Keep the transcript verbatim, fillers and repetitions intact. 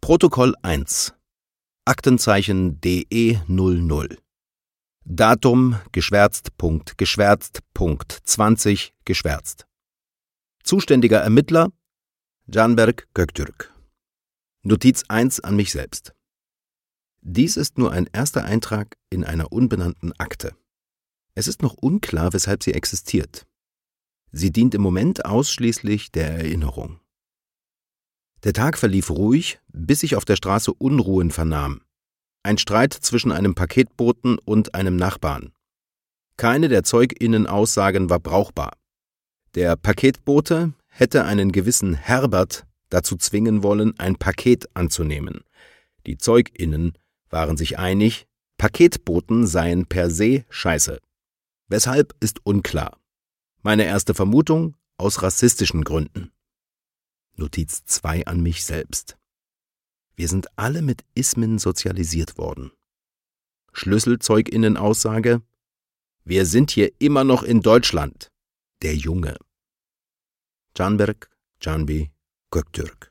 Protokoll eins. Aktenzeichen D E null null. Datum geschwärzt. geschwärzt. zwanzig geschwärzt. Zuständiger Ermittler Canberk Göktürk. Notiz eins an mich selbst. Dies ist nur ein erster Eintrag in einer unbenannten Akte. Es ist noch unklar, weshalb sie existiert. Sie dient im Moment ausschließlich der Erinnerung. Der Tag verlief ruhig, bis ich auf der Straße Unruhen vernahm. Ein Streit zwischen einem Paketboten und einem Nachbarn. Keine der ZeugInnen-Aussagen war brauchbar. Der Paketbote hätte einen gewissen Herbert dazu zwingen wollen, ein Paket anzunehmen. Die ZeugInnen waren sich einig, Paketboten seien per se scheiße. Weshalb ist unklar. Meine erste Vermutung: aus rassistischen Gründen. Notiz zwei an mich selbst. Wir sind alle mit Ismen sozialisiert worden. ZeugInnen-Aussage: Wir sind hier immer noch in Deutschland. Der Junge. Canberk Canbi Göktürk.